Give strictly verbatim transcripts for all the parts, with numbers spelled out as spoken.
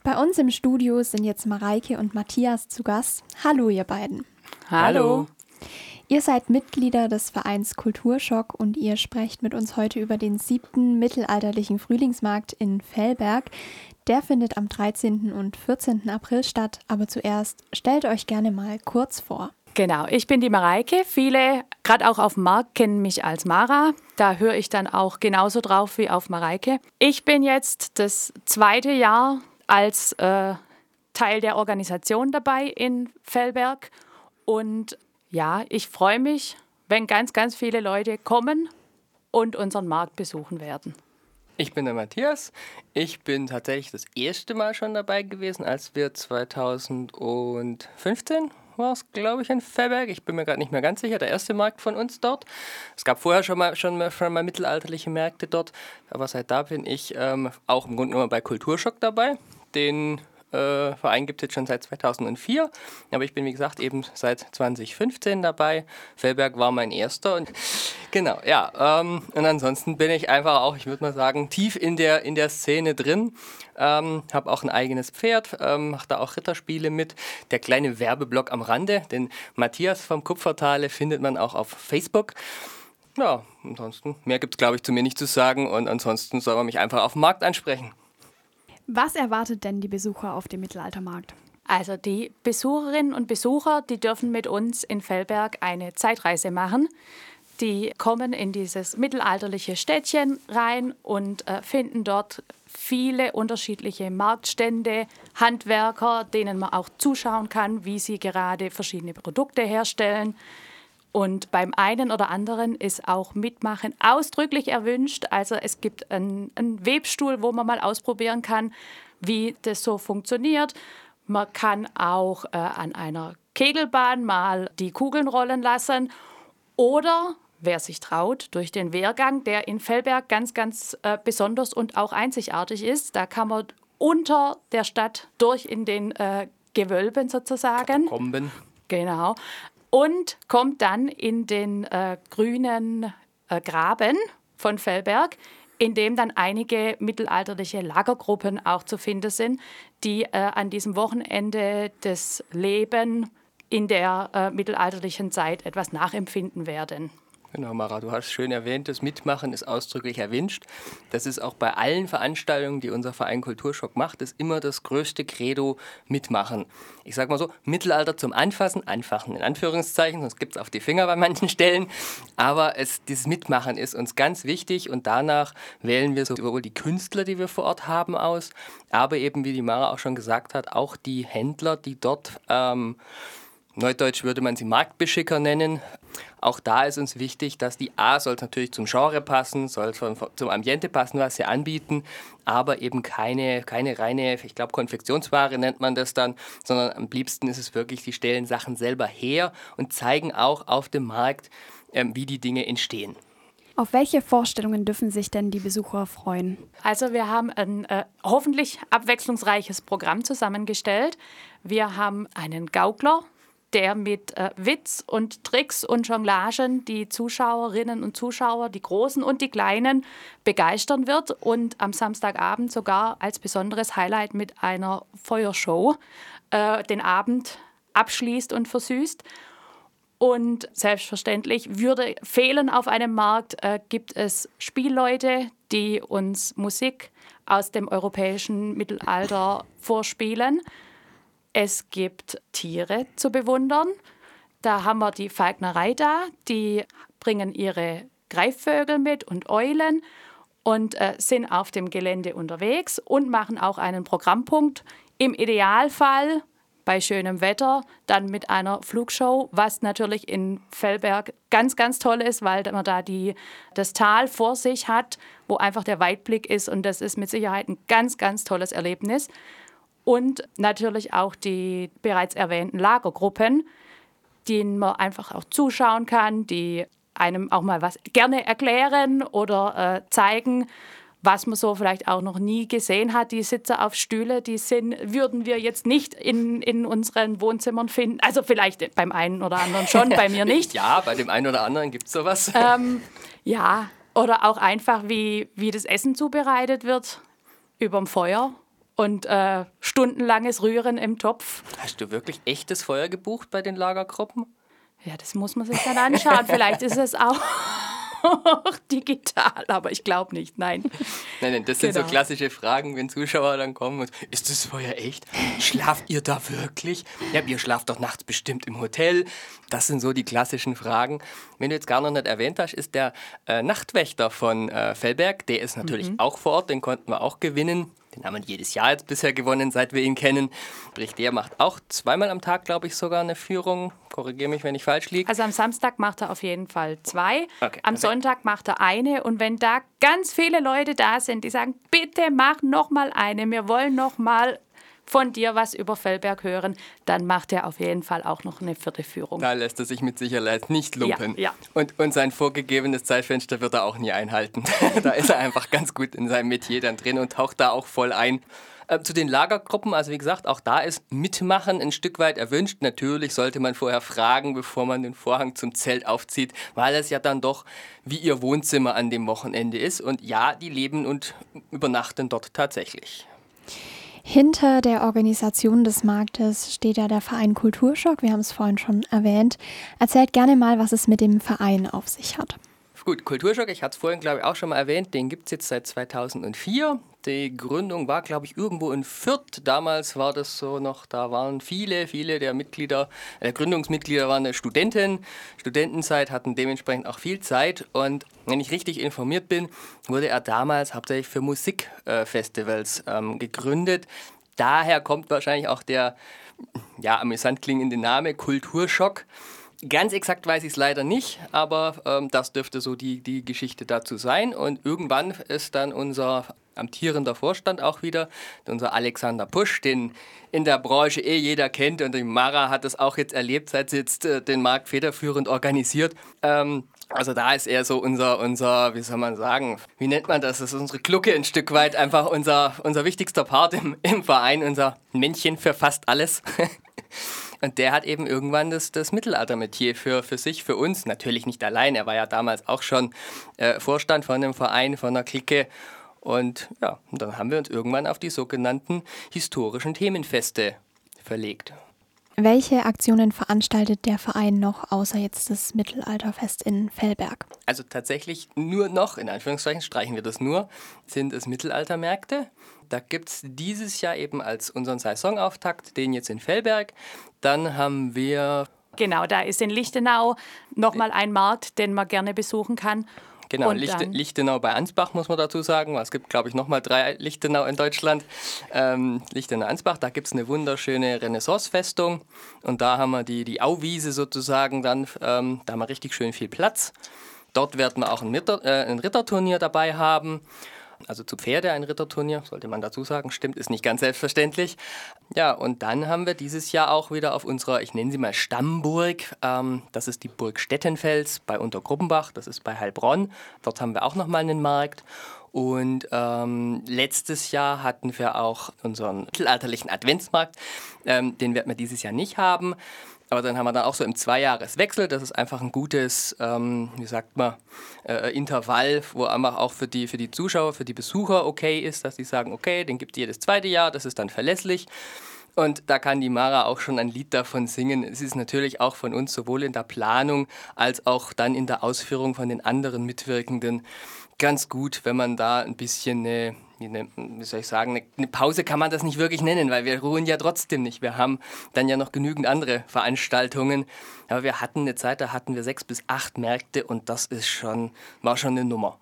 Bei uns im Studio sind jetzt Mareike und Matthias zu Gast. Hallo ihr beiden. Hallo. Ihr seid Mitglieder des Vereins Kulturschock und ihr sprecht mit uns heute über den siebten mittelalterlichen Frühlingsmarkt in Velberg. Der findet am dreizehnten und vierzehnten April statt, aber zuerst stellt euch gerne mal kurz vor. Genau, ich bin die Mareike. Viele, gerade auch auf dem Markt, kennen mich als Mara. Da höre ich dann auch genauso drauf wie auf Mareike. Ich bin jetzt das zweite Jahr als äh, Teil der Organisation dabei in Velberg. Und ja, ich freue mich, wenn ganz, ganz viele Leute kommen und unseren Markt besuchen werden. Ich bin der Matthias. Ich bin tatsächlich das erste Mal schon dabei gewesen, als wir zweitausendfünfzehn war es, glaube ich, in Velberg. Ich bin mir gerade nicht mehr ganz sicher, der erste Markt von uns dort. Es gab vorher schon mal, schon mal, schon mal mittelalterliche Märkte dort, aber seit da bin ich ähm, auch im Grunde genommen bei Kulturschock dabei. Den äh, Verein gibt es jetzt schon seit zweitausendvier, aber ich bin, wie gesagt, eben seit zweitausendfünfzehn dabei. Velberg war mein erster und genau, ja. Ähm, und ansonsten bin ich einfach auch, ich würde mal sagen, tief in der, in der Szene drin. Ähm, habe auch ein eigenes Pferd, ähm, mache da auch Ritterspiele mit. Der kleine Werbeblock am Rande, den Matthias vom Kupfertale findet man auch auf Facebook. Ja, ansonsten, mehr gibt es, glaube ich, zu mir nicht zu sagen und ansonsten soll man mich einfach auf dem Markt ansprechen. Was erwartet denn die Besucher auf dem Mittelaltermarkt? Also die Besucherinnen und Besucher, die dürfen mit uns in Velberg eine Zeitreise machen. Die kommen in dieses mittelalterliche Städtchen rein und äh, finden dort viele unterschiedliche Marktstände, Handwerker, denen man auch zuschauen kann, wie sie gerade verschiedene Produkte herstellen. Und beim einen oder anderen ist auch Mitmachen ausdrücklich erwünscht. Also es gibt einen, einen Webstuhl, wo man mal ausprobieren kann, wie das so funktioniert. Man kann auch äh, an einer Kegelbahn mal die Kugeln rollen lassen. Oder, wer sich traut, durch den Wehrgang, der in Velberg ganz, ganz äh, besonders und auch einzigartig ist. Da kann man unter der Stadt durch in den äh, Gewölben sozusagen. Katakomben. Genau. Und kommt dann in den äh, grünen äh, Graben von Velberg, in dem dann einige mittelalterliche Lagergruppen auch zu finden sind, die äh, an diesem Wochenende das Leben in der äh, mittelalterlichen Zeit etwas nachempfinden werden. Genau, Mara, du hast schön erwähnt, das Mitmachen ist ausdrücklich erwünscht. Das ist auch bei allen Veranstaltungen, die unser Verein Kulturschock macht, ist immer das größte Credo, mitmachen. Ich sage mal so, Mittelalter zum Anfassen, anfachen in Anführungszeichen, sonst gibt es auf die Finger bei manchen Stellen. Aber es, dieses Mitmachen ist uns ganz wichtig und danach wählen wir sowohl die Künstler, die wir vor Ort haben, aus, aber eben, wie die Mara auch schon gesagt hat, auch die Händler, die dort... Ähm, Neudeutsch würde man sie Marktbeschicker nennen. Auch da ist uns wichtig, dass die A soll natürlich zum Genre passen, soll zum Ambiente passen, was sie anbieten, aber eben keine, keine reine, ich glaube Konfektionsware nennt man das dann, sondern am liebsten ist es wirklich, die stellen Sachen selber her und zeigen auch auf dem Markt, ähm, wie die Dinge entstehen. Auf welche Vorstellungen dürfen sich denn die Besucher freuen? Also wir haben ein äh, hoffentlich abwechslungsreiches Programm zusammengestellt. Wir haben einen Gaukler, der mit äh, Witz und Tricks und Jonglagen die Zuschauerinnen und Zuschauer, die Großen und die Kleinen, begeistern wird und am Samstagabend sogar als besonderes Highlight mit einer Feuershow äh, den Abend abschließt und versüßt. Und selbstverständlich würde fehlen auf einem Markt, äh, gibt es Spielleute, die uns Musik aus dem europäischen Mittelalter vorspielen. Es gibt Tiere zu bewundern. Da haben wir die Falknerei da, die bringen ihre Greifvögel mit und Eulen und äh, sind auf dem Gelände unterwegs und machen auch einen Programmpunkt. Im Idealfall bei schönem Wetter dann mit einer Flugshow, was natürlich in Velberg ganz, ganz toll ist, weil man da die, das Tal vor sich hat, wo einfach der Weitblick ist und das ist mit Sicherheit ein ganz, ganz tolles Erlebnis. Und natürlich auch die bereits erwähnten Lagergruppen, denen man einfach auch zuschauen kann, die einem auch mal was gerne erklären oder äh, zeigen, was man so vielleicht auch noch nie gesehen hat. Die sitzen auf Stühle, die sind, würden wir jetzt nicht in, in unseren Wohnzimmern finden. Also vielleicht beim einen oder anderen schon, bei mir nicht. Ja, bei dem einen oder anderen gibt es sowas. Ähm, ja, oder auch einfach, wie, wie das Essen zubereitet wird, überm Feuer. und äh, stundenlanges Rühren im Topf. Hast du wirklich echtes Feuer gebucht bei den Lagergruppen? Ja, das muss man sich dann anschauen. Vielleicht ist es auch digital, aber ich glaube nicht, nein. Nein, nein, das sind Genau. so klassische Fragen, wenn Zuschauer dann kommen und ist das Feuer echt? Schlaft ihr da wirklich? Ja, ihr schlaft doch nachts bestimmt im Hotel. Das sind so die klassischen Fragen. Wenn du jetzt gar noch nicht erwähnt hast, ist der äh, Nachtwächter von äh, Fellberg, der ist natürlich mhm. auch vor Ort, den konnten wir auch gewinnen. Den haben wir jedes Jahr jetzt bisher gewonnen, seit wir ihn kennen. Sprich, der macht auch zweimal am Tag, glaube ich, sogar eine Führung. Korrigiere mich, wenn ich falsch liege. Also am Samstag macht er auf jeden Fall zwei. Okay, am okay. Sonntag macht er eine. Und wenn da ganz viele Leute da sind, die sagen, bitte mach noch mal eine, wir wollen noch mal von dir was über Fellberg hören, dann macht er auf jeden Fall auch noch eine vierte Führung. Da lässt er sich mit Sicherheit nicht lumpen. Ja, ja. Und, und sein vorgegebenes Zeitfenster wird er auch nie einhalten. Da ist er einfach ganz gut in seinem Metier dann drin und taucht da auch voll ein. Äh, zu den Lagergruppen, also wie gesagt, auch da ist Mitmachen ein Stück weit erwünscht. Natürlich sollte man vorher fragen, bevor man den Vorhang zum Zelt aufzieht, weil es ja dann doch wie ihr Wohnzimmer an dem Wochenende ist. Und ja, die leben und übernachten dort tatsächlich. Hinter der Organisation des Marktes steht ja der Verein Kulturschock, wir haben es vorhin schon erwähnt. Erzählt gerne mal, was es mit dem Verein auf sich hat. Gut, Kulturschock, ich hatte es vorhin, glaube ich, auch schon mal erwähnt, den gibt es jetzt seit zweitausendvier. Die Gründung war, glaube ich, irgendwo in Fürth. Damals war das so noch, da waren viele, viele der Mitglieder, der Gründungsmitglieder waren Studenten. Studentenzeit, hatten dementsprechend auch viel Zeit. Und wenn ich richtig informiert bin, wurde er damals hauptsächlich für Musikfestivals ähm, gegründet. Daher kommt wahrscheinlich auch der, ja, amüsant klingende Name Kulturschock. Ganz exakt weiß ich es leider nicht, aber ähm, das dürfte so die, die Geschichte dazu sein. Und irgendwann ist dann unser amtierender Vorstand auch wieder, unser Alexander Pusch, den in der Branche eh jeder kennt. Und die Mara hat das auch jetzt erlebt, seit sie jetzt äh, den Markt federführend organisiert. Ähm, also da ist er so unser, unser, wie soll man sagen, wie nennt man das? Das ist unsere Glucke ein Stück weit, einfach unser, unser wichtigster Part im, im Verein, unser Männchen für fast alles. Und der hat eben irgendwann das, das Mittelalter-Metier für, für sich, für uns, natürlich nicht allein. Er war ja damals auch schon äh, Vorstand von einem Verein, von einer Clique. Und ja, und dann haben wir uns irgendwann auf die sogenannten historischen Themenfeste verlegt. Welche Aktionen veranstaltet der Verein noch, außer jetzt das Mittelalterfest in Fellberg? Also tatsächlich nur noch, in Anführungszeichen streichen wir das nur, sind es Mittelaltermärkte. Da gibt es dieses Jahr eben als unseren Saisonauftakt den jetzt in Fellberg. Dann haben wir... Genau, da ist in Lichtenau nochmal ein Markt, den man gerne besuchen kann. Genau, Und Lichte, dann- Lichtenau bei Ansbach muss man dazu sagen. Es gibt, glaube ich, nochmal drei Lichtenau in Deutschland. Ähm, Lichtenau-Ansbach, da gibt es eine wunderschöne Renaissance-Festung. Und da haben wir die, die Auwiese sozusagen dann, ähm, da haben wir richtig schön viel Platz. Dort werden wir auch ein, Ritter, äh, ein Ritterturnier dabei haben. Also zu Pferde ein Ritterturnier, sollte man dazu sagen, stimmt, ist nicht ganz selbstverständlich. Ja, und dann haben wir dieses Jahr auch wieder auf unserer, ich nenne sie mal Stammburg, ähm, das ist die Burg Stettenfels bei Untergruppenbach, das ist bei Heilbronn. Dort haben wir auch nochmal einen Markt. Und ähm, letztes Jahr hatten wir auch unseren mittelalterlichen Adventsmarkt, ähm, den werden wir dieses Jahr nicht haben. Aber dann haben wir dann auch so im Zweijahreswechsel, das ist einfach ein gutes, ähm, wie sagt man, äh, Intervall, wo einfach auch für die, für die Zuschauer, für die Besucher okay ist, dass sie sagen, okay, den gibt es jedes zweite Jahr, das ist dann verlässlich. Und da kann die Mara auch schon ein Lied davon singen. Es ist natürlich auch von uns sowohl in der Planung als auch dann in der Ausführung von den anderen Mitwirkenden ganz gut, wenn man da ein bisschen eine, eine, wie soll ich sagen, eine, eine Pause kann man das nicht wirklich nennen, weil wir ruhen ja trotzdem nicht. Wir haben dann ja noch genügend andere Veranstaltungen. Aber wir hatten eine Zeit, da hatten wir sechs bis acht Märkte und das ist schon, war schon eine Nummer.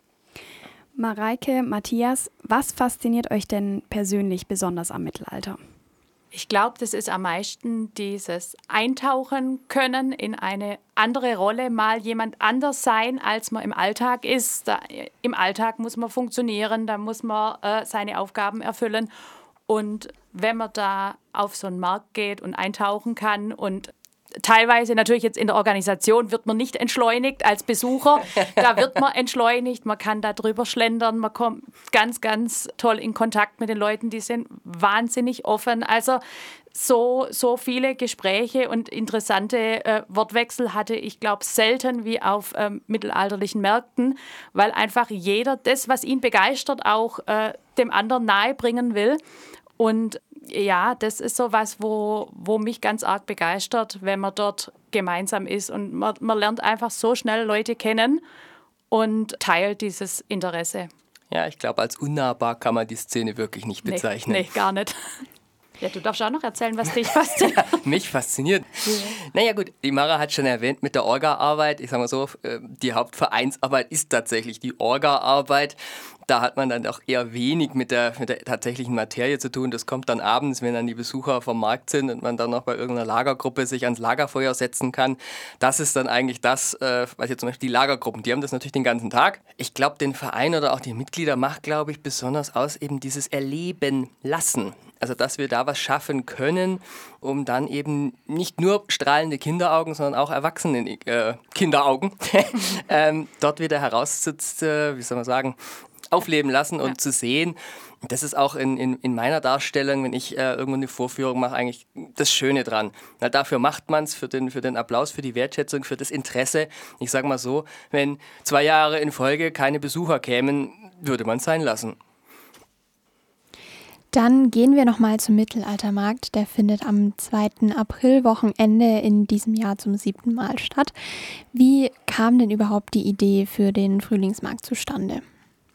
Mareike, Matthias, was fasziniert euch denn persönlich besonders am Mittelalter? Ich glaube, das ist am meisten dieses Eintauchen können in eine andere Rolle, mal jemand anders sein, als man im Alltag ist. Da, im Alltag muss man funktionieren, da muss man äh, seine Aufgaben erfüllen. Und wenn man da auf so einen Markt geht und eintauchen kann und teilweise natürlich jetzt in der Organisation wird man nicht entschleunigt als Besucher. Da wird man entschleunigt, man kann da drüber schlendern, man kommt ganz, ganz toll in Kontakt mit den Leuten, die sind wahnsinnig offen. Also so, so viele Gespräche und interessante äh, Wortwechsel hatte ich, glaube selten wie auf ähm, mittelalterlichen Märkten, weil einfach jeder das, was ihn begeistert, auch äh, dem anderen nahebringen will. Und ja, das ist so was, wo, wo mich ganz arg begeistert, wenn man dort gemeinsam ist. Und man, man lernt einfach so schnell Leute kennen und teilt dieses Interesse. Ja, ich glaube, als unnahbar kann man die Szene wirklich nicht bezeichnen. Nee, nee, gar nicht. Ja, du darfst auch noch erzählen, was dich fasziniert. Ja, mich fasziniert. Ja. Naja gut, die Mara hat schon erwähnt mit der Orga-Arbeit. Ich sage mal so, die Hauptvereinsarbeit ist tatsächlich die Orga-Arbeit. Da hat man dann auch eher wenig mit der, mit der tatsächlichen Materie zu tun. Das kommt dann abends, wenn dann die Besucher vom Markt sind und man dann noch bei irgendeiner Lagergruppe sich ans Lagerfeuer setzen kann. Das ist dann eigentlich das, was jetzt zum Beispiel die Lagergruppen, die haben das natürlich den ganzen Tag. Ich glaube, den Verein oder auch die Mitglieder macht, glaube ich, besonders aus eben dieses Erleben lassen. Also, dass wir da was schaffen können, um dann eben nicht nur strahlende Kinderaugen, sondern auch erwachsene äh, Kinderaugen ähm, dort wieder herauszutzt, äh, wie soll man sagen, aufleben lassen und ja. zu sehen. Das ist auch in, in, in meiner Darstellung, wenn ich äh, irgendwo eine Vorführung mache, eigentlich das Schöne dran. Na, dafür macht man es, für den, für den Applaus, für die Wertschätzung, für das Interesse. Ich sage mal so, wenn zwei Jahre in Folge keine Besucher kämen, würde man es sein lassen. Dann gehen wir nochmal zum Mittelaltermarkt. Der findet am zweiten Aprilwochenende in diesem Jahr zum siebten Mal statt. Wie kam denn überhaupt die Idee für den Frühlingsmarkt zustande?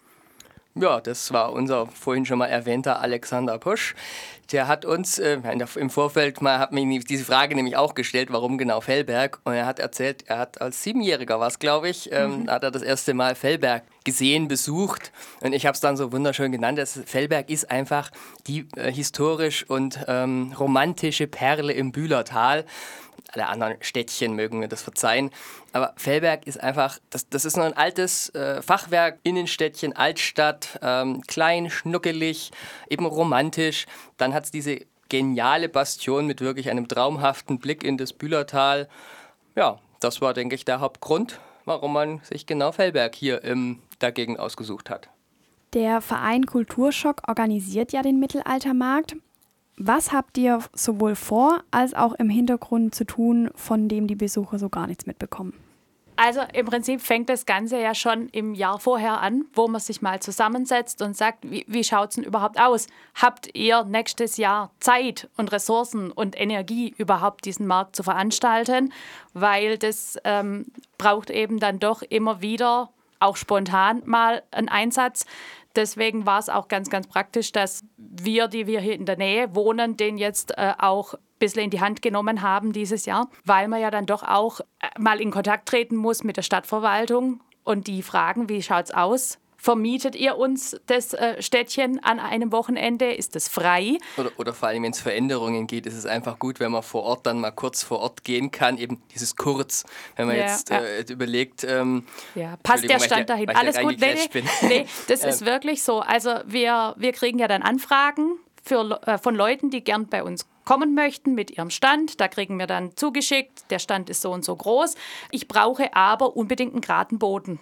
Ja, das war unser vorhin schon mal erwähnter Alexander Pusch. Der hat uns äh, im Vorfeld mal hat mir diese Frage nämlich auch gestellt, warum genau Fellberg? Und er hat erzählt, er hat als Siebenjähriger, was glaube ich, ähm, mhm. hat er das erste Mal Fellberg gesehen, besucht. Und ich habe es dann so wunderschön genannt. Das Fellberg ist einfach die äh, historisch und ähm, romantische Perle im Bühlertal. Alle anderen Städtchen mögen mir das verzeihen. Aber Fellberg ist einfach, das, das ist noch ein altes äh, Fachwerk, Innenstädtchen, Altstadt, ähm, klein, schnuckelig, eben romantisch. Dann hat es diese geniale Bastion mit wirklich einem traumhaften Blick in das Bühlertal. Ja, das war, denke ich, der Hauptgrund, warum man sich genau Fellberg hier im, dagegen ausgesucht hat. Der Verein Kulturschock organisiert ja den Mittelaltermarkt. Was habt ihr sowohl vor als auch im Hintergrund zu tun, von dem die Besucher so gar nichts mitbekommen? Also im Prinzip fängt das Ganze ja schon im Jahr vorher an, wo man sich mal zusammensetzt und sagt, wie, wie schaut es denn überhaupt aus? Habt ihr nächstes Jahr Zeit und Ressourcen und Energie, überhaupt diesen Markt zu veranstalten? Weil das ähm, braucht eben dann doch immer wieder, auch spontan mal einen Einsatz. Deswegen war es auch ganz, ganz praktisch, dass wir, die wir hier in der Nähe wohnen, den jetzt äh, auch ein bisschen in die Hand genommen haben dieses Jahr, weil man ja dann doch auch äh, mal in Kontakt treten muss mit der Stadtverwaltung und die fragen, wie schaut es aus? Vermietet ihr uns das äh, Städtchen an einem Wochenende? Ist das frei? Oder, oder vor allem, wenn es Veränderungen geht, ist es einfach gut, wenn man vor Ort dann mal kurz vor Ort gehen kann. Eben dieses kurz, wenn man ja, jetzt ja. Äh, überlegt. Ähm, ja, passt der Stand dahin? Alles gut? Nee, nee, nee, das ist wirklich so. Also wir, wir kriegen ja dann Anfragen für, äh, von Leuten, die gern bei uns kommen möchten mit ihrem Stand. Da kriegen wir dann zugeschickt, der Stand ist so und so groß. Ich brauche aber unbedingt einen geraden Boden.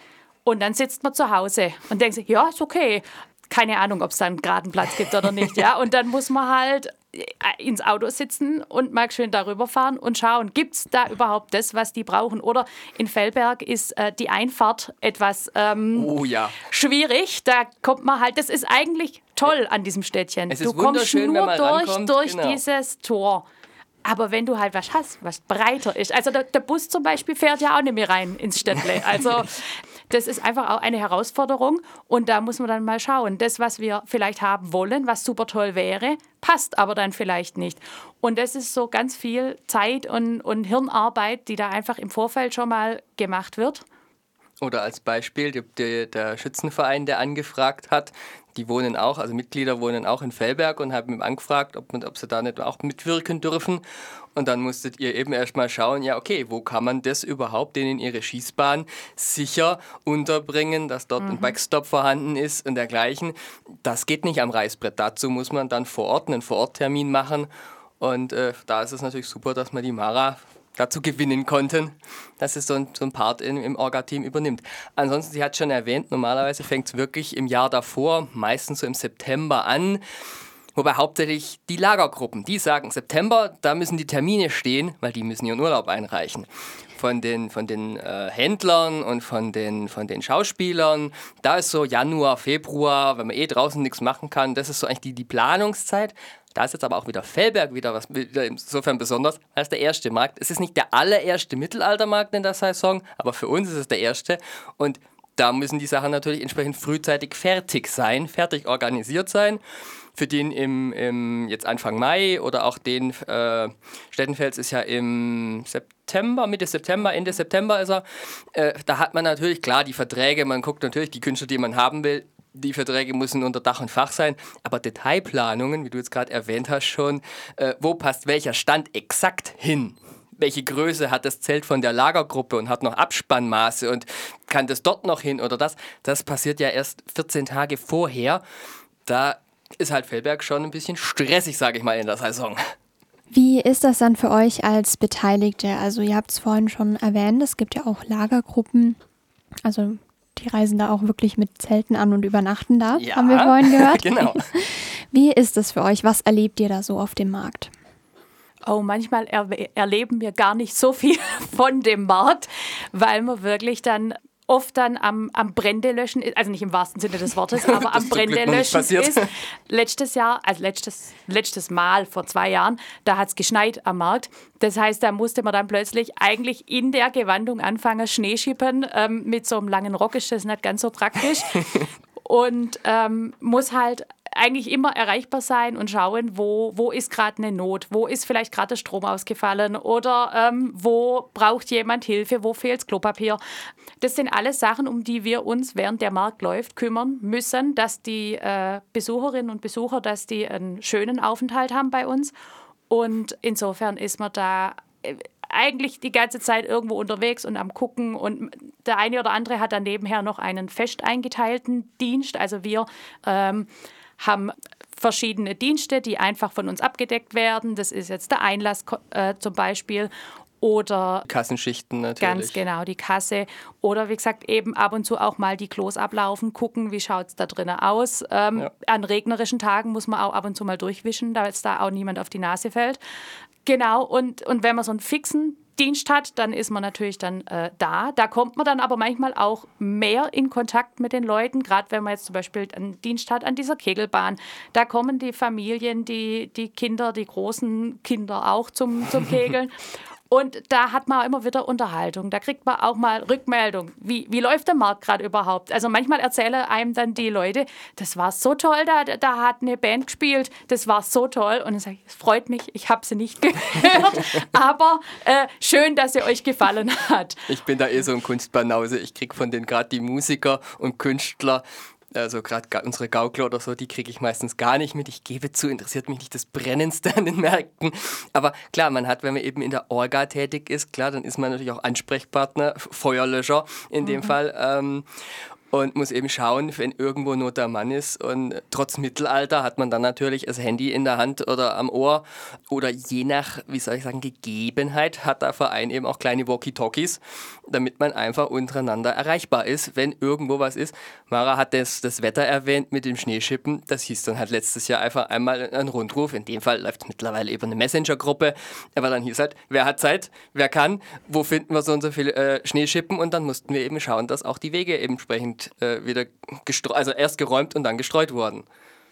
Und dann sitzt man zu Hause und denkt sich, ja, ist okay. Keine Ahnung, ob es da einen geraden Platz gibt oder nicht. Ja? Und dann muss man halt ins Auto sitzen und mal schön darüber fahren und schauen, gibt es da überhaupt das, was die brauchen? Oder in Fellberg ist äh, die Einfahrt etwas ähm, oh, ja. schwierig. Da kommt man halt, das ist eigentlich toll an diesem Städtchen. Es ist du kommst nur wenn man durch, rankommt, durch genau. dieses Tor. Aber wenn du halt was hast, was breiter ist, also der, der Bus zum Beispiel fährt ja auch nicht mehr rein ins Städtle. Also das ist einfach auch eine Herausforderung und da muss man dann mal schauen. Das, was wir vielleicht haben wollen, was super toll wäre, passt aber dann vielleicht nicht. Und das ist so ganz viel Zeit und, und Hirnarbeit, die da einfach im Vorfeld schon mal gemacht wird. Oder als Beispiel die, die, der Schützenverein, der angefragt hat, die wohnen auch, also Mitglieder wohnen auch in Fellberg und haben ihm angefragt, ob, ob sie da nicht auch mitwirken dürfen. Und dann musstet ihr eben erstmal schauen, ja okay, wo kann man das überhaupt denen in ihre Schießbahn sicher unterbringen, dass dort mhm. ein Backstop vorhanden ist und dergleichen. Das geht nicht am Reißbrett. Dazu muss man dann vor Ort einen Vororttermin machen. Und äh, da ist es natürlich super, dass wir die Mara dazu gewinnen konnten, dass es so ein, so ein Part in, im Orga-Team übernimmt. Ansonsten, sie hat schon erwähnt, normalerweise fängt es wirklich im Jahr davor, meistens so im September an. Wobei hauptsächlich die Lagergruppen, die sagen, September, da müssen die Termine stehen, weil die müssen ihren Urlaub einreichen. Von den, von den äh, Händlern und von den, von den Schauspielern, da ist so Januar, Februar, wenn man eh draußen nichts machen kann, das ist so eigentlich die, die Planungszeit. Da ist jetzt aber auch wieder Velberg wieder was wieder insofern besonders als der erste Markt. Es ist nicht der allererste Mittelaltermarkt in der Saison, aber für uns ist es der erste. Und da müssen die Sachen natürlich entsprechend frühzeitig fertig sein, fertig organisiert sein. Für den im, im jetzt Anfang Mai oder auch den äh, Stettenfels ist ja im September, Mitte September, Ende September ist er. Äh, da hat man natürlich, klar, die Verträge, man guckt natürlich die Künstler, die man haben will. Die Verträge müssen unter Dach und Fach sein, aber Detailplanungen, wie du jetzt gerade erwähnt hast schon, äh, wo passt welcher Stand exakt hin? Welche Größe hat das Zelt von der Lagergruppe und hat noch Abspannmaße und kann das dort noch hin oder das? Das passiert ja erst vierzehn Tage vorher. Da ist halt Velberg schon ein bisschen stressig, sage ich mal, in der Saison. Wie ist das dann für euch als Beteiligte? Also ihr habt es vorhin schon erwähnt, es gibt ja auch Lagergruppen, also die reisen da auch wirklich mit Zelten an und übernachten da, ja, haben wir vorhin gehört. Genau. Wie ist das für euch? Was erlebt ihr da so auf dem Markt? Oh, manchmal er- erleben wir gar nicht so viel von dem Markt, weil wir wirklich dann oft dann am, am Brände löschen, also nicht im wahrsten Sinne des Wortes, aber am Brände löschen ist. Letztes Jahr, also letztes, letztes Mal vor zwei Jahren, da hat es geschneit am Markt. Das heißt, da musste man dann plötzlich eigentlich in der Gewandung anfangen, Schnee schippen. Ähm, mit so einem langen Rock ist das nicht ganz so praktisch. Und ähm, muss halt eigentlich immer erreichbar sein und schauen, wo, wo ist gerade eine Not, wo ist vielleicht gerade der Strom ausgefallen oder ähm, wo braucht jemand Hilfe, wo fehlt Klopapier. Das sind alles Sachen, um die wir uns, während der Markt läuft, kümmern müssen, dass die äh, Besucherinnen und Besucher, dass die einen schönen Aufenthalt haben bei uns. Und insofern ist man da äh, eigentlich die ganze Zeit irgendwo unterwegs und am Gucken. Und der eine oder andere hat dann nebenher noch einen fest eingeteilten Dienst. Also wir ähm, haben verschiedene Dienste, die einfach von uns abgedeckt werden. Das ist jetzt der Einlass äh, zum Beispiel oder Kassenschichten natürlich. Ganz genau, die Kasse. Oder wie gesagt, eben ab und zu auch mal die Klos ablaufen, gucken, wie schaut es da drinnen aus. Ähm, ja. An regnerischen Tagen muss man auch ab und zu mal durchwischen, damit es da auch niemand auf die Nase fällt. Genau, und, und wenn man so einen fixen Dienst hat, dann ist man natürlich dann äh, da. Da kommt man dann aber manchmal auch mehr in Kontakt mit den Leuten, gerade wenn man jetzt zum Beispiel einen Dienst hat an dieser Kegelbahn. Da kommen die Familien, die, die Kinder, die großen Kinder auch zum, zum Kegeln. Und da hat man auch immer wieder Unterhaltung. Da kriegt man auch mal Rückmeldung. Wie, wie läuft der Markt gerade überhaupt? Also manchmal erzählen einem dann die Leute, das war so toll, da, da hat eine Band gespielt, das war so toll. Und dann sage ich, es freut mich, ich habe sie nicht gehört, aber äh, schön, dass sie euch gefallen hat. Ich bin da eh so ein Kunstbanause. Ich kriege von denen gerade die Musiker und Künstler, also gerade unsere Gaukler oder so, die kriege ich meistens gar nicht mit. Ich gebe zu, interessiert mich nicht das Brennendste an den Märkten. Aber klar, man hat, wenn man eben in der Orga tätig ist, klar, dann ist man natürlich auch Ansprechpartner, Feuerlöscher in dem mhm. Fall. Ähm, und muss eben schauen, wenn irgendwo Not am Mann ist. Und trotz Mittelalter hat man dann natürlich das Handy in der Hand oder am Ohr. Oder je nach, wie soll ich sagen, Gegebenheit hat der Verein eben auch kleine Walkie-Talkies, damit man einfach untereinander erreichbar ist, wenn irgendwo was ist. Mara hat das, das Wetter erwähnt mit dem Schneeschippen. Das hieß dann halt letztes Jahr einfach einmal ein Rundruf. In dem Fall läuft es mittlerweile über eine Messenger-Gruppe. Aber dann hieß halt, wer hat Zeit, wer kann, wo finden wir so und so viel äh, Schneeschippen. Und dann mussten wir eben schauen, dass auch die Wege eben entsprechend wieder gestreut, also erst geräumt und dann gestreut worden.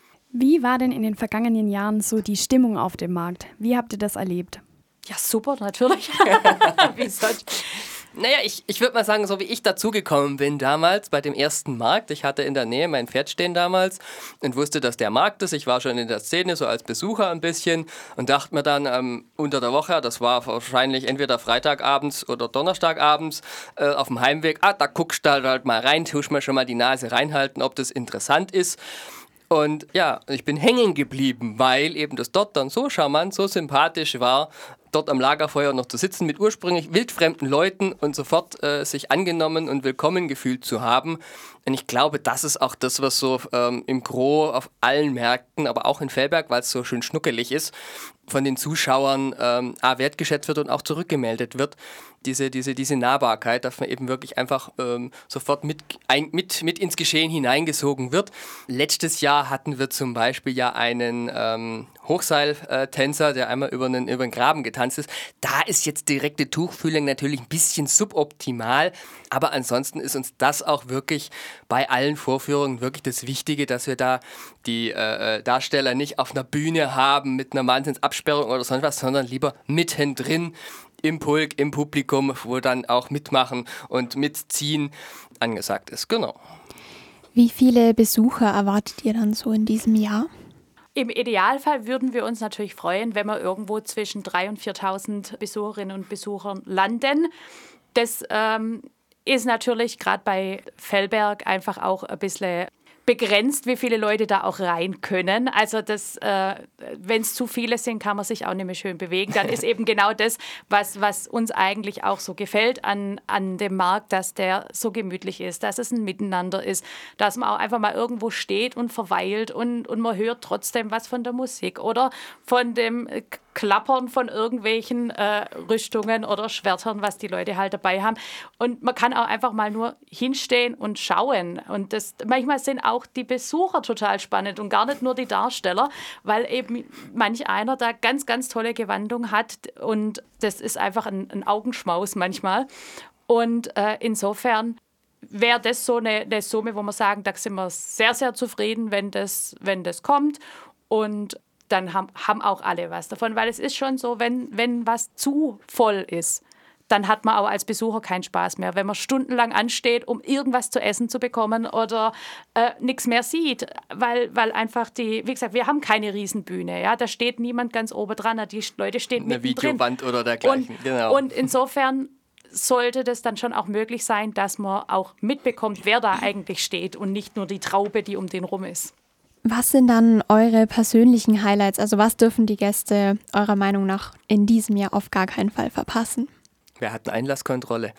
Wie war denn in den vergangenen Jahren so die Stimmung auf dem Markt? Wie habt ihr das erlebt? Ja, super, natürlich. Wie sonst? Naja, ich, ich würde mal sagen, so wie ich dazugekommen bin damals bei dem ersten Markt. Ich hatte in der Nähe mein Pferd stehen damals und wusste, dass der Markt ist. Ich war schon in der Szene so als Besucher ein bisschen und dachte mir dann ähm, unter der Woche, das war wahrscheinlich entweder Freitagabends oder Donnerstagabends äh, auf dem Heimweg, ah, da guckst du halt mal rein, tust mir schon mal die Nase reinhalten, ob das interessant ist. Und ja, ich bin hängen geblieben, weil eben das dort dann so charmant, so sympathisch war, dort am Lagerfeuer noch zu sitzen mit ursprünglich wildfremden Leuten und sofort äh, sich angenommen und willkommen gefühlt zu haben. Und ich glaube, das ist auch das, was so ähm, im Gros auf allen Märkten, aber auch in Velberg, weil es so schön schnuckelig ist, von den Zuschauern ähm, A, wertgeschätzt wird und auch zurückgemeldet wird. Diese, diese, diese Nahbarkeit, dass man eben wirklich einfach ähm, sofort mit, ein, mit, mit ins Geschehen hineingesogen wird. Letztes Jahr hatten wir zum Beispiel ja einen ähm, Hochseiltänzer, der einmal über einen, über einen Graben getanzt ist. Da ist jetzt direkte Tuchfühlung natürlich ein bisschen suboptimal, aber ansonsten ist uns das auch wirklich bei allen Vorführungen wirklich das Wichtige, dass wir da die äh, Darsteller nicht auf einer Bühne haben mit einer Wahnsinnsabsperrung oder sonst was, sondern lieber mittendrin im Pulk, im Publikum, wo dann auch mitmachen und mitziehen angesagt ist. Genau. Wie viele Besucher erwartet ihr dann so in diesem Jahr? Im Idealfall würden wir uns natürlich freuen, wenn wir irgendwo zwischen dreitausend und viertausend Besucherinnen und Besuchern landen. Das ähm, ist natürlich gerade bei Velberg einfach auch ein bisschen begrenzt, wie viele Leute da auch rein können. Also das, äh, wenn es zu viele sind, kann man sich auch nicht mehr schön bewegen. Dann ist eben genau das, was, was uns eigentlich auch so gefällt an, an dem Markt, dass der so gemütlich ist, dass es ein Miteinander ist, dass man auch einfach mal irgendwo steht und verweilt und, und man hört trotzdem was von der Musik oder von dem Klappern von irgendwelchen äh, Rüstungen oder Schwertern, was die Leute halt dabei haben. Und man kann auch einfach mal nur hinstehen und schauen. Und das, manchmal sind auch die Besucher total spannend und gar nicht nur die Darsteller, weil eben manch einer da ganz, ganz tolle Gewandung hat und das ist einfach ein, ein Augenschmaus manchmal. Und äh, insofern wäre das so eine, eine Summe, wo wir sagen, da sind wir sehr, sehr zufrieden, wenn das, wenn das kommt. Und dann haben, haben auch alle was davon, weil es ist schon so, wenn, wenn was zu voll ist, dann hat man auch als Besucher keinen Spaß mehr. Wenn man stundenlang ansteht, um irgendwas zu essen zu bekommen oder äh, nichts mehr sieht, weil, weil einfach die, wie gesagt, wir haben keine Riesenbühne, ja, da steht niemand ganz oben dran, die Leute stehen eine mittendrin. Videowand oder dergleichen, und, genau. Und insofern sollte das dann schon auch möglich sein, dass man auch mitbekommt, wer da eigentlich steht und nicht nur die Traube, die um den rum ist. Was sind dann eure persönlichen Highlights? Also was dürfen die Gäste eurer Meinung nach in diesem Jahr auf gar keinen Fall verpassen? Wir hatten Einlasskontrolle.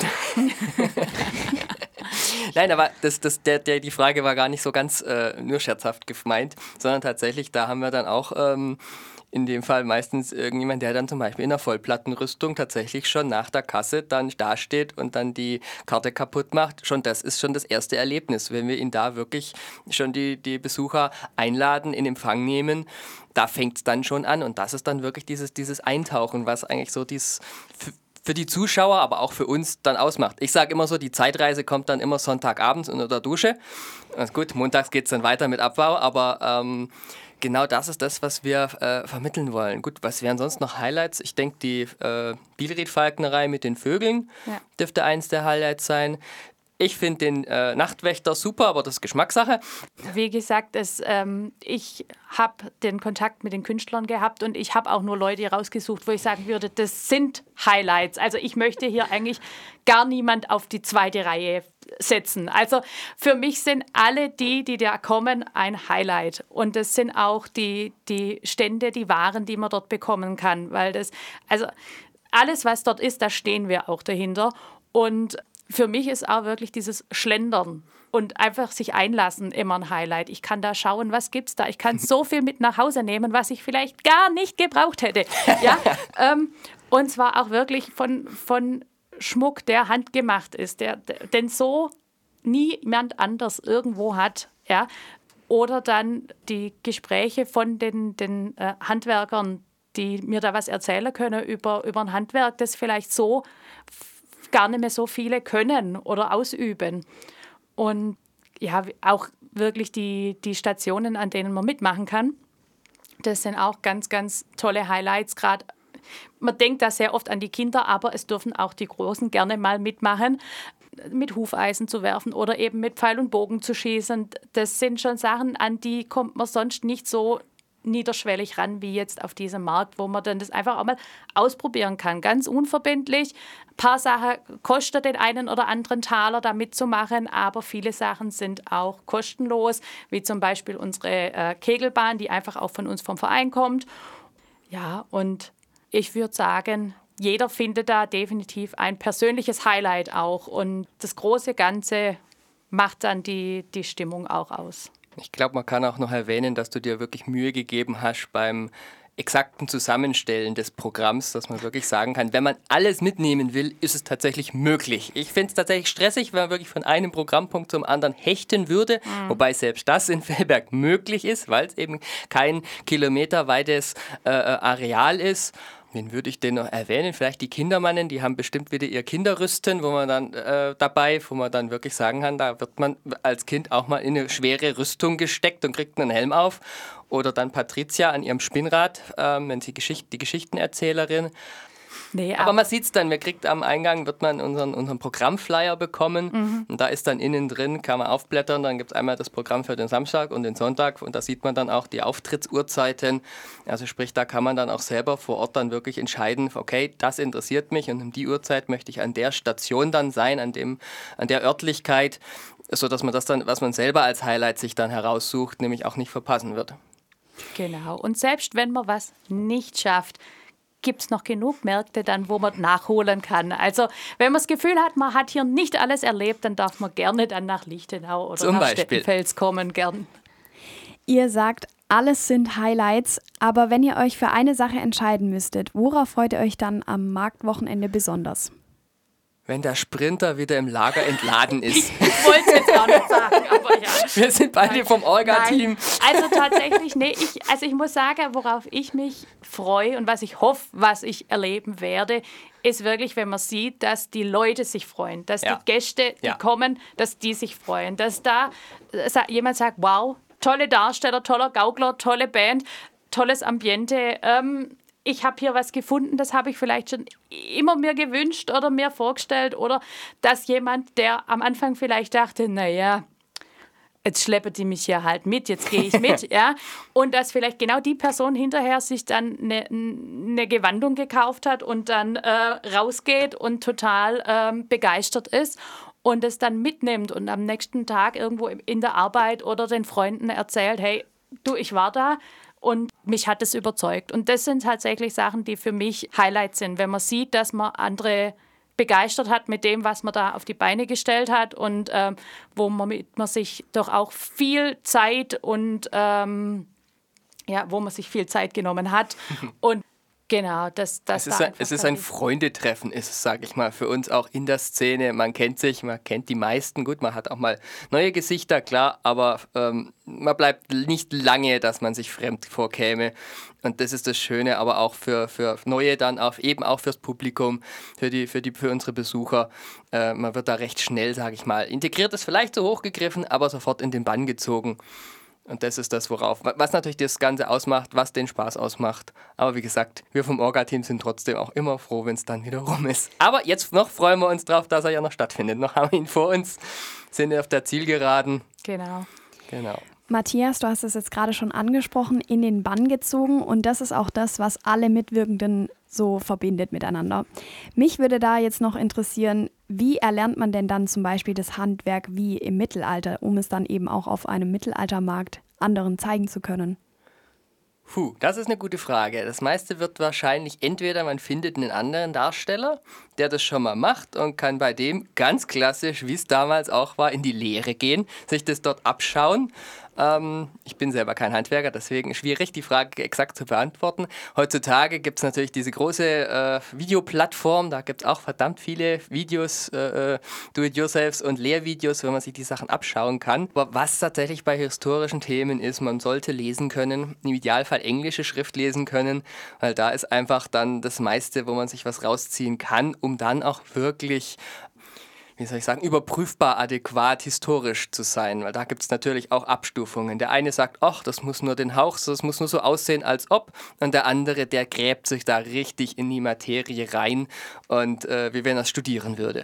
Nein, aber das, das, der, der, die Frage war gar nicht so ganz äh, nur scherzhaft gemeint, sondern tatsächlich, da haben wir dann auch ähm, in dem Fall meistens irgendjemand, der dann zum Beispiel in einer Vollplattenrüstung tatsächlich schon nach der Kasse dann dasteht und dann die Karte kaputt macht. Schon das ist schon das erste Erlebnis, wenn wir ihn da wirklich schon die, die Besucher einladen, in Empfang nehmen. Da fängt es dann schon an und das ist dann wirklich dieses, dieses Eintauchen, was eigentlich so dieses für die Zuschauer, aber auch für uns dann ausmacht. Ich sage immer so, die Zeitreise kommt dann immer Sonntagabends unter der Dusche. Also gut, montags geht es dann weiter mit Abbau, aber ähm, genau das ist das, was wir äh, vermitteln wollen. Gut, was wären sonst noch Highlights? Ich denke, die äh, Bielried-Falknerei mit den Vögeln ja. dürfte eins der Highlights sein. Ich finde den äh, Nachtwächter super, aber das ist Geschmackssache. Wie gesagt, es, ähm, ich habe den Kontakt mit den Künstlern gehabt und ich habe auch nur Leute rausgesucht, wo ich sagen würde, das sind Highlights. Also ich möchte hier eigentlich gar niemand auf die zweite Reihe setzen. Also für mich sind alle die, die da kommen, ein Highlight. Und das sind auch die, die Stände, die Waren, die man dort bekommen kann. Weil das, also alles, was dort ist, da stehen wir auch dahinter. Und für mich ist auch wirklich dieses Schlendern und einfach sich einlassen immer ein Highlight. Ich kann da schauen, was gibt's da. Ich kann so viel mit nach Hause nehmen, was ich vielleicht gar nicht gebraucht hätte. Ja? ähm, und zwar auch wirklich von, von Schmuck, der handgemacht ist, der, der, den so niemand anders irgendwo hat. Ja? Oder dann die Gespräche von den, den äh, Handwerkern, die mir da was erzählen können über, über ein Handwerk, das vielleicht so gar nicht mehr so viele können oder ausüben. Und ja, auch wirklich die, die Stationen, an denen man mitmachen kann, das sind auch ganz, ganz tolle Highlights. Gerade man denkt da sehr oft an die Kinder, aber es dürfen auch die Großen gerne mal mitmachen, mit Hufeisen zu werfen oder eben mit Pfeil und Bogen zu schießen. Das sind schon Sachen, an die kommt man sonst nicht so niederschwellig ran, wie jetzt auf diesem Markt, wo man dann das einfach auch mal ausprobieren kann. Ganz unverbindlich. Ein paar Sachen kosten den einen oder anderen Taler, da mitzumachen, aber viele Sachen sind auch kostenlos, wie zum Beispiel unsere äh, Kegelbahn, die einfach auch von uns vom Verein kommt. Ja, und ich würde sagen, jeder findet da definitiv ein persönliches Highlight auch und das große Ganze macht dann die, die Stimmung auch aus. Ich glaube, man kann auch noch erwähnen, dass du dir wirklich Mühe gegeben hast beim exakten Zusammenstellen des Programms, dass man wirklich sagen kann, wenn man alles mitnehmen will, ist es tatsächlich möglich. Ich finde es tatsächlich stressig, wenn man wirklich von einem Programmpunkt zum anderen hechten würde, mhm. wobei selbst das in Velberg möglich ist, weil es eben kein kilometerweites äh, Areal ist. Wen würde ich denn noch erwähnen? Vielleicht die Kindermannen, die haben bestimmt wieder ihr Kinderrüsten, wo man dann äh, dabei, wo man dann wirklich sagen kann, da wird man als Kind auch mal in eine schwere Rüstung gesteckt und kriegt einen Helm auf. Oder dann Patricia an ihrem Spinnrad, ähm, wenn sie Geschicht- die Geschichtenerzählerin. Nee, aber, aber man sieht es dann, man kriegt am Eingang, wird man unseren, unseren Programmflyer bekommen mhm. und da ist dann innen drin, kann man aufblättern, dann gibt es einmal das Programm für den Samstag und den Sonntag und da sieht man dann auch die Auftrittsuhrzeiten, also sprich, da kann man dann auch selber vor Ort dann wirklich entscheiden, okay, das interessiert mich und um die Uhrzeit möchte ich an der Station dann sein, an, dem, an der Örtlichkeit, sodass man das dann, was man selber als Highlight sich dann heraussucht, nämlich auch nicht verpassen wird. Genau, und selbst wenn man was nicht schafft, gibt es noch genug Märkte dann, wo man nachholen kann. Also wenn man das Gefühl hat, man hat hier nicht alles erlebt, dann darf man gerne dann nach Lichtenau oder Zum nach Beispiel. Stettenfels kommen. Gern. Ihr sagt, alles sind Highlights, aber wenn ihr euch für eine Sache entscheiden müsstet, worauf freut ihr euch dann am Marktwochenende besonders? Wenn der Sprinter wieder im Lager entladen ist. Ich wollte es jetzt auch nicht sagen, aber ja. Wir sind beide vom Orga-Team. Also tatsächlich, nee, ich, also ich muss sagen, worauf ich mich freue und was ich hoffe, was ich erleben werde, ist wirklich, wenn man sieht, dass die Leute sich freuen, dass ja. die Gäste, die ja. kommen, dass die sich freuen, dass da jemand sagt, wow, tolle Darsteller, toller Gaukler, tolle Band, tolles Ambiente, ähm, ich habe hier was gefunden, das habe ich vielleicht schon immer mir gewünscht oder mir vorgestellt. Oder dass jemand, der am Anfang vielleicht dachte, naja, jetzt schleppet die mich hier halt mit, jetzt gehe ich mit. ja, und dass vielleicht genau die Person hinterher sich dann eine, eine Gewandung gekauft hat und dann äh, rausgeht und total ähm, begeistert ist und es dann mitnimmt und am nächsten Tag irgendwo in der Arbeit oder den Freunden erzählt, hey, du, ich war da. Und mich hat es überzeugt. Und das sind tatsächlich Sachen, die für mich Highlights sind. Wenn man sieht, dass man andere begeistert hat mit dem, was man da auf die Beine gestellt hat und ähm, wo man, mit, man sich doch auch viel Zeit und ähm, ja, wo man sich viel Zeit genommen hat. Und genau, das, das es ist, da ein, es ist ein Freundetreffen, ist es, sage ich mal, für uns auch in der Szene. Man kennt sich, man kennt die meisten. Gut, man hat auch mal neue Gesichter, klar, aber ähm, man bleibt nicht lange, dass man sich fremd vorkäme. Und das ist das Schöne, aber auch für, für Neue dann, auch, eben auch fürs Publikum, für, die, für, die, für unsere Besucher. Äh, man wird da recht schnell, sage ich mal, integriert ist vielleicht so hochgegriffen, aber sofort in den Bann gezogen. Und das ist das, worauf, was natürlich das Ganze ausmacht, was den Spaß ausmacht. Aber wie gesagt, wir vom Orga-Team sind trotzdem auch immer froh, wenn es dann wieder rum ist. Aber jetzt noch freuen wir uns drauf, dass er ja noch stattfindet. Noch haben wir ihn vor uns, sind auf der Zielgeraden. Genau. Genau. Matthias, du hast es jetzt gerade schon angesprochen, in den Bann gezogen. Und das ist auch das, was alle Mitwirkenden so verbindet miteinander. Mich würde da jetzt noch interessieren, wie erlernt man denn dann zum Beispiel das Handwerk wie im Mittelalter, um es dann eben auch auf einem Mittelaltermarkt anderen zeigen zu können? Puh, das ist eine gute Frage. Das meiste wird wahrscheinlich entweder man findet einen anderen Darsteller, der das schon mal macht und kann bei dem ganz klassisch, wie es damals auch war, in die Lehre gehen, sich das dort abschauen. Ähm, ich bin selber kein Handwerker, deswegen schwierig, die Frage exakt zu beantworten. Heutzutage gibt es natürlich diese große äh, Videoplattform, da gibt es auch verdammt viele Videos, äh, Do-it-yourselfs und Lehrvideos, wo man sich die Sachen abschauen kann. Aber was tatsächlich bei historischen Themen ist, man sollte lesen können, im Idealfall englische Schrift lesen können, weil da ist einfach dann das meiste, wo man sich was rausziehen kann, um dann auch wirklich, wie soll ich sagen, überprüfbar adäquat historisch zu sein, weil da gibt es natürlich auch Abstufungen. Der eine sagt, ach, das muss nur den Hauch, das muss nur so aussehen, als ob, und der andere, der gräbt sich da richtig in die Materie rein und äh, wie wenn er es studieren würde.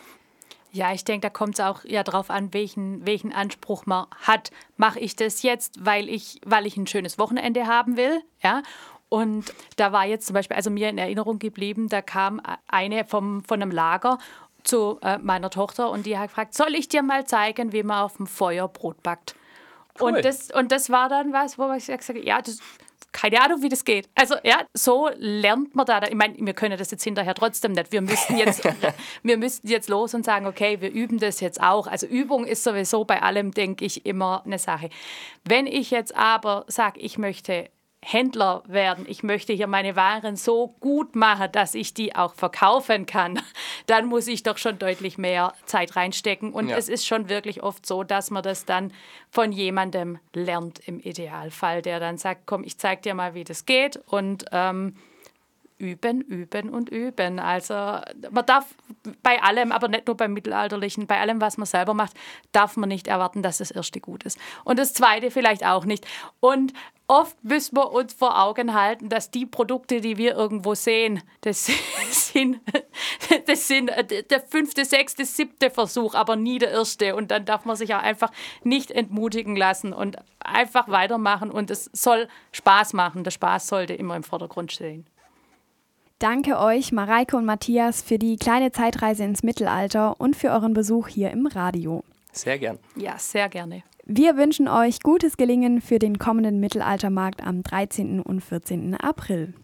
Ja, ich denke, da kommt es auch ja drauf an, welchen, welchen Anspruch man hat. Mache ich das jetzt, weil ich, weil ich ein schönes Wochenende haben will, ja? Und da war jetzt zum Beispiel, also mir in Erinnerung geblieben, da kam eine vom, von einem Lager zu äh, meiner Tochter und die hat gefragt, soll ich dir mal zeigen, wie man auf dem Feuer Brot backt? Cool. Und, das, und das war dann was, wo ich gesagt habe, ja, das keine Ahnung, wie das geht. Also ja, so lernt man da. Ich meine, wir können das jetzt hinterher trotzdem nicht. Wir müssten jetzt, wir müssten jetzt los und sagen, okay, wir üben das jetzt auch. Also Übung ist sowieso bei allem, denke ich, immer eine Sache. Wenn ich jetzt aber sage, ich möchte Händler werden, ich möchte hier meine Waren so gut machen, dass ich die auch verkaufen kann, dann muss ich doch schon deutlich mehr Zeit reinstecken. Und ja. es ist schon wirklich oft so, dass man das dann von jemandem lernt im Idealfall, der dann sagt, komm, ich zeig dir mal, wie das geht und ähm, üben, üben und üben. Also man darf bei allem, aber nicht nur beim Mittelalterlichen, bei allem, was man selber macht, darf man nicht erwarten, dass das Erste gut ist. Und das Zweite vielleicht auch nicht. Und oft müssen wir uns vor Augen halten, dass die Produkte, die wir irgendwo sehen, das sind, das sind der fünfte, sechste, siebte Versuch, aber nie der erste. Und dann darf man sich auch einfach nicht entmutigen lassen und einfach weitermachen. Und es soll Spaß machen. Der Spaß sollte immer im Vordergrund stehen. Danke euch, Mareike und Matthias, für die kleine Zeitreise ins Mittelalter und für euren Besuch hier im Radio. Sehr gern. Ja, sehr gerne. Wir wünschen euch gutes Gelingen für den kommenden Mittelaltermarkt am dreizehnten und vierzehnten April.